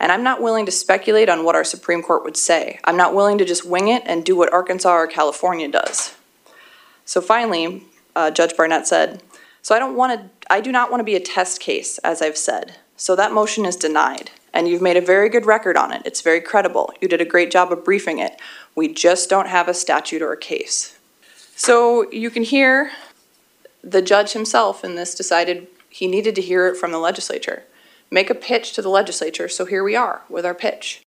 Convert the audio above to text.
And I'm not willing to speculate on what our Supreme Court would say. I'm not willing to just wing it and do what Arkansas or California does. So finally, Judge Barnett said, I do not want to be a test case, as I've said. So that motion is denied. And you've made a very good record on it. It's very credible. You did a great job of briefing it. We just don't have a statute or a case. So you can hear the judge himself in this decided he needed to hear it from the legislature. Make a pitch to the legislature, so here we are with our pitch.